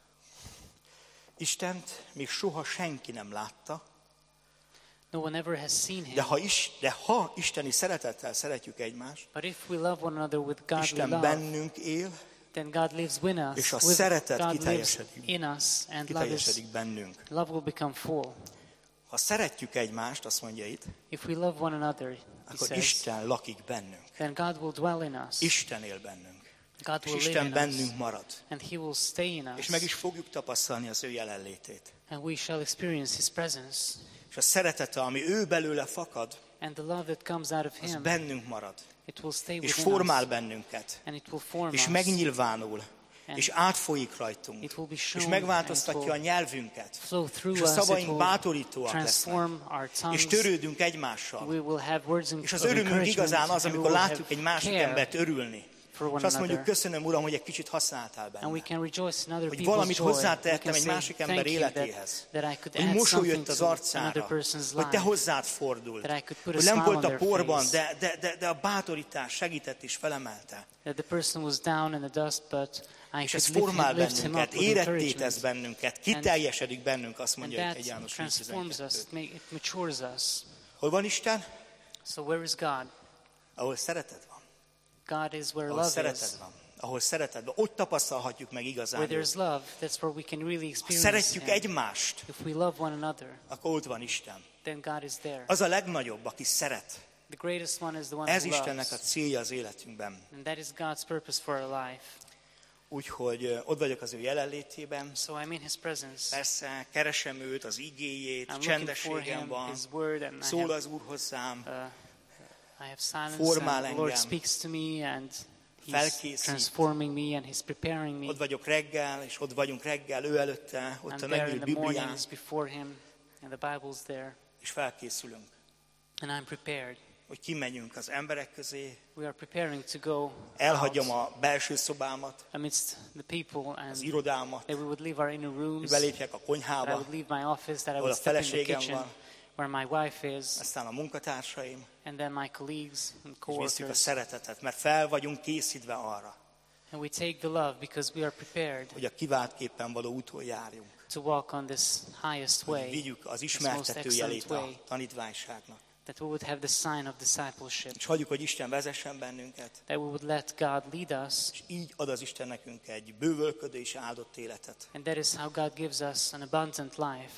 Istent még soha senki nem látta, No one ever has seen de Him. ha, is, de ha isteni szeretettel szeretjük egymást, But if we love one another with godly Isten love, bennünk él, then God lives with us. és a With- szeretet God lives kiteljesedik. in us, and love, is, kiteljesedik bennünk. love will become full. Ha szeretjük egymást, azt mondja itt, If we love one another, he akkor says, Isten lakik bennünk. then God will dwell in us. Isten él bennünk. God És will live Isten in us, bennünk marad. and He will stay in És us, meg is fogjuk tapasztalni az ő jelenlétét. and we shall experience His presence. És a szeretete, ami ő belőle fakad, And the love that comes out of az Him, bennünk marad. it will stay És within formál us, bennünket. and it will form És us. megnyilvánul. And És átfolyik rajtunk. it will be És shown, megváltoztatja and a it nyelvünket. flow through És a us, it szavaink will bátorítóak transform lesznek. our És tongues. törődünk egymással. We will have words of És az of örömünk encouragement, igazán az, and we amikor will látjuk have egy másik care embert örülni. for one És azt mondjuk, another. köszönöm, Uram, hogy egy kicsit használtál And we bennem. can rejoice in other Hogy people's valamit joy. We hozzátehettem can egy say másik ember thank you that, életéhez. that I could Hogy add mosoly something jött az to arcára, another person's hogy te life. hozzád fordult, That I could put a hogy nem smile volt on a their porban, face. de, de, de, de a bátorítás segített és felemelte. That the person was down in the dust, but I És ez could lift, formál him, lift him bennünket, up with éretté tesz encouragement. bennünket, kiteljesedik bennünk, azt And mondja that egy János transforms us, tíz it, ma- it matures us. Hol van Isten? So where is God? Ahol szeretet van. God is where Ahol love szeretet is. van. Ahol szeretet van. Ott tapasztalhatjuk meg igazán. Where there's love, that's where we can really Ha experience szeretjük Him. egymást, If we love one another, akkor ott van Isten. then God is there. Az a legnagyobb, aki szeret. The greatest one is the one Ez who Istennek a loves. célja az életünkben. And that is God's purpose for our life. Úgyhogy ö, ott vagyok az ő jelenlétében. So I'm in His presence. Persze, keresem őt, az igéjét, I'm looking for csendességem Him, van. His word, and I Szól have, az Úr hozzám, uh, I have silence, formál and the Lord engem. speaks to me, and He's Felkészít. transforming me, and He's preparing me. ott vagyok reggel, és ott vagyunk reggel, ő előtte, ott I'm a there in megnyílt the Biblián, mornings before Him, and the Bible's there, és felkészülünk, and I'm prepared. hogy kimegyünk az emberek közé, We are preparing to go elhagyjam out a belső szobámat, amidst the people, az and irodámat, that we would leave our inner hogy rooms, belépjek a that I konyhába, would leave my office, that I ahol a would step in the feleségem kitchen, van, where my wife is, aztán a munkatársaim, and then my colleagues and és visszük a coworkers. szeretetet, mert fel vagyunk készítve arra, And we take the love because we are prepared hogy a kiváltképpen való úton járjunk. to walk on this highest Hogy way, vigyük az this most ismertető excellent jelét a way, tanítványságnak. that we would have the sign of discipleship, És hagyjuk, hogy Isten vezessen bennünket, that we would let God lead us, és így ad az Isten nekünk egy bővölködő és áldott életet, and that is how God gives us an abundant life,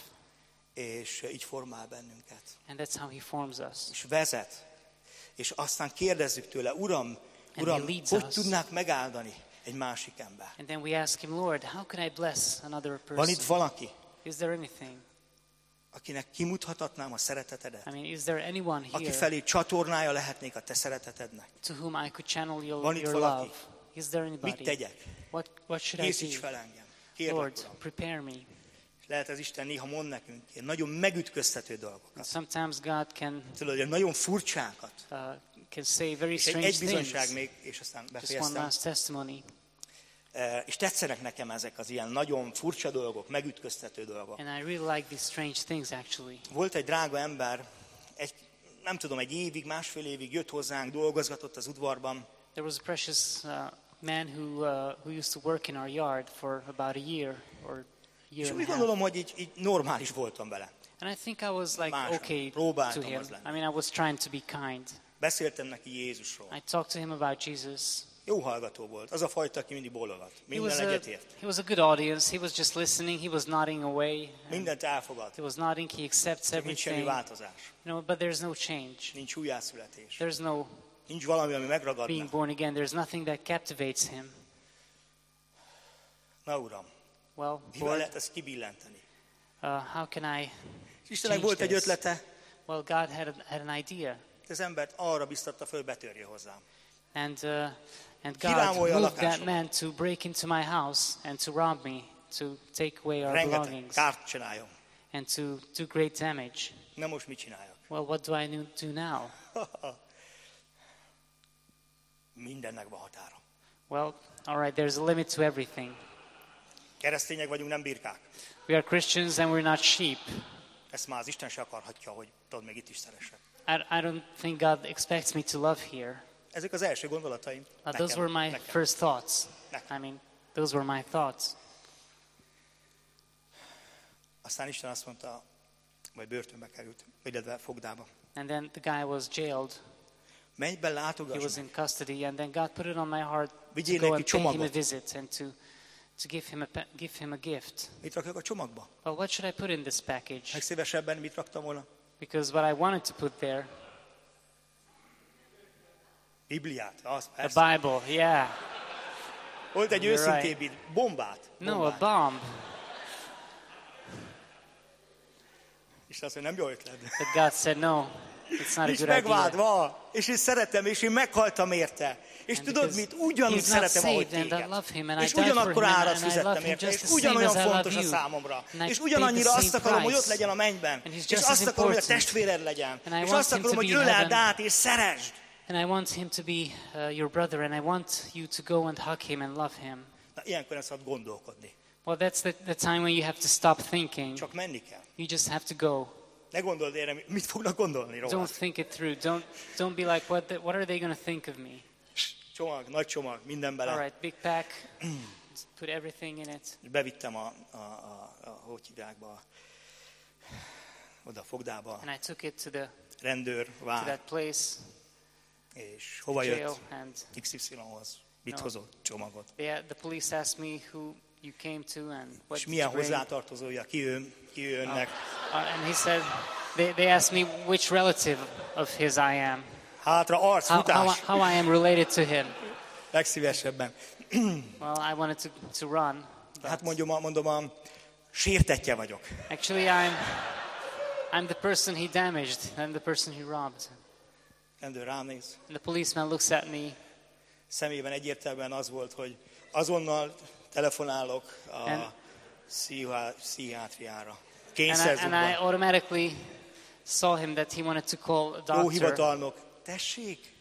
és így formál bennünket. and that's how He forms us. És vezet, és aztán kérdezzük tőle, Uram, Uram, he leads hogy us. tudnák megáldani egy másik ember? And then we ask Him, Lord, how can I bless another Van itt person? valaki, Is there anything? akinek kimutathatnám a szeretetedet? I mean, is there anyone Aki here felé csatornája lehetnék a te szeretetednek? to whom I could channel your, Van itt your valaki? love? Is there Mit anybody? tegyek? What, what should I Készíts do? fel engem. Kérlek, Lord, Uram. prepare me. És lehet az Isten néha mond nekünk ilyen nagyon megütköztető And dolgokat. sometimes God can Tudod, ilyen nagyon furcsákat. uh, can say very És egy, strange egy bizonyság things. még, és aztán Just one befejeztem. last testimony. Eh, És tetszenek nekem ezek az ilyen nagyon furcsa dolgok, megütköztető dolgok. And I really like these strange things, actually. Volt egy drága ember, egy, nem tudom, egy évig, másfél évig jött hozzánk, dolgozgatott az udvarban, There was a precious uh, man who, uh, who used to work in our yard for about a year or year és and úgy a half. gondolom, hogy így, így normális voltam vele. And I think I was like Máson. okay to Próbáltam him. az lenni. I mean, I was trying to be kind. Beszéltem neki Jézusról. I talked to him about Jesus. Jó hallgató volt, az a fajta, aki mindig bólogat. He Minden was, a, egyetért. he was a good audience. He was just listening. He was nodding away. and Mindent elfogad. He was nodding. He accepts Csak nincs semmi everything. változás. You know, but there's no change. Nincs újjászületés. There's no Nincs valami, ami megragadna. being born again. There's nothing that captivates him. Na Uram, Well, mivel Lord, lehet ezt kibillenteni? uh, how can I És Istennek change volt egy this? ötlete, Well, God had, a, had an idea. az embert arra biztatta föl, betörje hozzám. And, uh, and God Kirámolja a moved that lakásomat. man to break into my house and to rob me, to take away our Rengeteg belongings, kárt csináljon. and to do great damage. Na most mit csináljak? Well, what do I do now? Mindennek van határa. Well, all right, there's a limit to everything. Keresztények vagyunk, nem birkák. We are Christians and we're not sheep. Ezt már az Isten se akarhatja, hogy tudod, még itt is szeressek. I, I don't think God expects me to love here. Ezek az első gondolataim. Uh, Nekem, those were my nekem. first thoughts. Nekem. I mean, those were my thoughts. Aztán Isten azt mondta, vagy börtönbe került, illetve fogdába. And then the guy was jailed. Menj be, He látogass was meg. in custody, and then God put it on my heart to Vigyél go neki and pay him a csomagot. visit and to, to give him a pa- give him a gift. Mit rakjak a csomagba? Well, what should I put in this package? Legszívesebben mit raktam volna? Because what I wanted to put there, Bibliát, az the persze. Bible, yeah. Volt egy You're őszintébb bombát. No, a bombát. bomb. És azt mondja, nem jó ötlet. But God said, no, it's not a Nincs good idea. megvádva, és én szeretem, és én meghaltam érte. És And tudod because mit? Ugyanúgy he's not szeretem, ahogy saved, and I téged. love him, and I És died for ugyanakkor him, árat and I love fizettem him érte, just és the same ugyanolyan as I love fontos a you. számomra. And I És paid ugyanannyira the azt same akarom, hogy ott price. legyen a mennyben. And he's És just azt as akarom, hogy a important. testvéred legyen. And I És want azt him akarom, to hogy be in öleld heaven. át és szeresd. And I want him to be uh, your brother, and I want you to go and hug him and love him. Na, ilyenkor nem szabad gondolkodni. Well, that's the, the time when you have to stop thinking. Csak menni kell. You just have to go. Ne gondold erre, mit fognak gondolni róla. Don't think it through. Don't don't be like, what the, what are they going to think of me? Csomag, nagy csomag, minden bele. All right, big pack. Put everything in it. Bevittem a, a, a, a hogy hívják be, a, oda a fogdába, And I took it to the rendőr, to vár, that place, és hova jail, jött? and iksz ipszilonhoz. Mit No. hozott? Csomagot. they, the police asked me who you came to and what És did milyen you bring. hozzátartozója, ki ön, ki ő önnek. Uh, and he said, they, they asked me which relative of his I am, Hátra how, how, arcfutás. I- how I am related to him. Legszívesebben. Well, I wanted to, to run. But Hát mondom, mondom, a sértettje vagyok. actually, I'm, I'm the person he damaged. I'm the person he robbed. Rendőr rám néz. And the policeman looks at me, Szemében egyértelműen az volt, hogy azonnal telefonálok a And- pszichá- pszichiátriára. and I, and I Kényszerzugba. automatically saw him that he wanted to call a Jó doctor. hivatalnok. Tessék?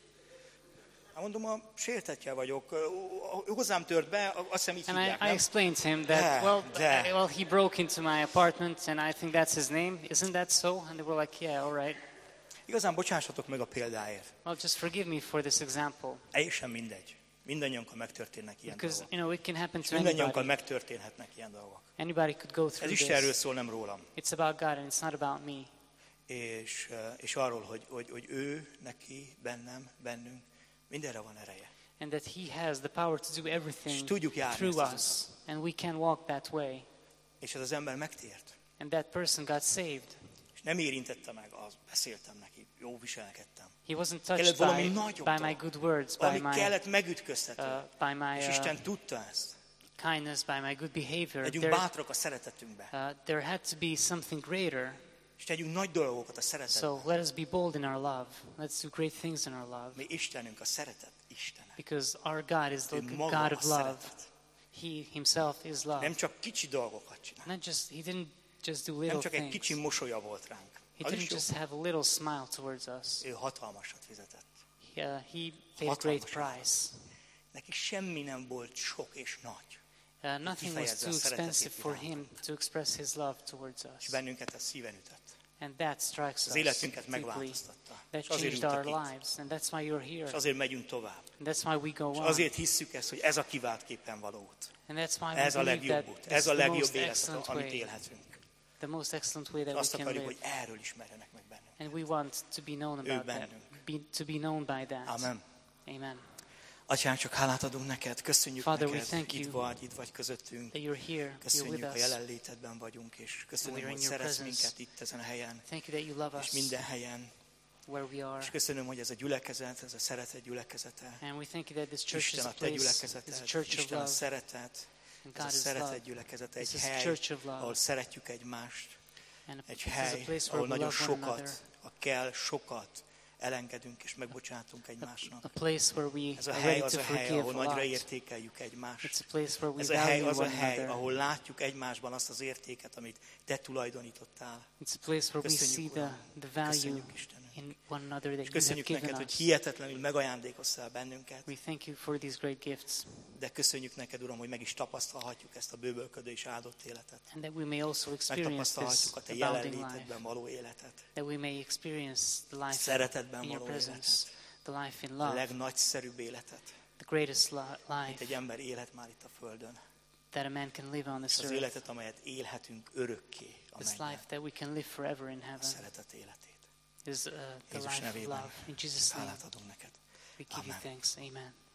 Hát mondom, a sértettje vagyok. Hozzám tört be, azt hiszem így And I, hívják, I nem? explained to him that, Yeah, well, yeah. I- well, he broke into my apartment, and I think that's his name. Isn't that so? And they were like, yeah, all right. Igazán bocsássatok meg a példáért. Well, just forgive me for this example, Teljesen mindegy. Mindannyiunkkal megtörténnek ilyen because dolgok. you know it can happen És to mindannyiunkkal anybody. megtörténhetnek ilyen dolgok. Anybody could go Ez through Istenről this. szól, nem rólam. It's about God, and it's not about me. És, eh, és arról, hogy, hogy, hogy ő, neki, bennem, bennünk, mindenre van ereje. And that He has the power to do És everything tudjuk járni through ezt az us, and we can walk that way. És ez az ember megtért. And that person got saved. És nem érintette meg, az, beszéltem neki, jó viselkedtem. He wasn't Kellett touched valami by, nagyobb by my dolog. good words, by Valami my, kellett megütköztető. uh, by my És uh, Isten tudta ezt. kindness, by my good behavior. Legyünk There, bátrak a szeretetünkbe. uh, there had to be something greater. És tegyünk nagy dolgokat a szeretetben. So let us be bold in our love. Let's do great things in our love. Mi Istenünk a szeretet Istene. Because our God is the Ő maga God a of love. szeretet. He himself is love. Nem csak kicsi dolgokat csinál. Not just, he didn't just do Nem little csak egy things. kicsi mosolya volt ránk. He Az is didn't jó. just have a little smile towards us. Ő hatalmasat fizetett. He, uh, he paid a great price. Neki semmi nem volt sok és nagy. Uh, nothing was kifejezze a too szeretetét expensive for him irántunk. to express his love towards És us. bennünket ez szíven ütött. And that strikes Az us életünket deeply. megváltoztatta. That És azért changed our ültek itt. lives. And that's why you're here. És azért megyünk tovább. And that's why we go És on. azért hisszük ezt, hogy ez a kivált-képpen való út. And that's why Ez we a believe legjobb that út. this Ez is a the legjobb most élet, excellent amit way. élhetünk. The most excellent way És that azt we can akarjuk, live. hogy erről ismerjenek meg bennünk. And we want to be known about that. bennünk. Be, to be known by that. Amen. Amen. Atyánk, csak hálát adunk neked, köszönjük Father, we neked, thank itt you vagy, itt vagy közöttünk. That you're here, you're Köszönjük, with a us. jelenlétedben vagyunk, és köszönjük, we're in hogy your szeretsz presence. minket itt ezen a helyen, Thank you that you love és us minden helyen. where we are. És köszönöm, hogy ez a gyülekezet, ez a szeretet gyülekezete. And we thank you that this church is Isten a a te place, is a gyülekezeted, church of Isten a love. szeretet, And ez God a is szeretet love. gyülekezete, This egy is a hely, church of love. ahol szeretjük egymást, And egy this is a hely, place ahol where we nagyon love one another. sokat, ha kell, sokat elengedünk és megbocsátunk egymásnak. A place where we Ez a are hely ready az to a hely, forgive ahol a nagyra lot. értékeljük egymást. It's a place where we Ez a hely value az a one hely, another. ahol látjuk egymásban azt az értéket, amit te tulajdonítottál. It's a place where we see Köszönjük, the, Uram. the value Köszönjük, Istenünk. in one another that És you have köszönjük given neked, hogy us. hihetetlenül megajándékoztál bennünket, We thank you for these great gifts, de köszönjük neked, Uram, hogy meg is tapasztalhatjuk ezt a bőbölködő és áldott életet. and that we may also experience this Megtapasztalhatjuk a te abounding life, jelenlétedben való életet. that we may experience the life Szeretetben in your való presence, the life in A love, legnagyszerűbb életet, the greatest li- mint life egy ember élet már itt a Földön. that a man can live on És this az earth, életet, amelyet élhetünk örökké a this mennyben. life that we can live forever in A heaven, szeretet életét. is uh, the Jézus life of nevében love. In Jesus' name, hálát adunk neked. we give you Amen. thanks. Amen.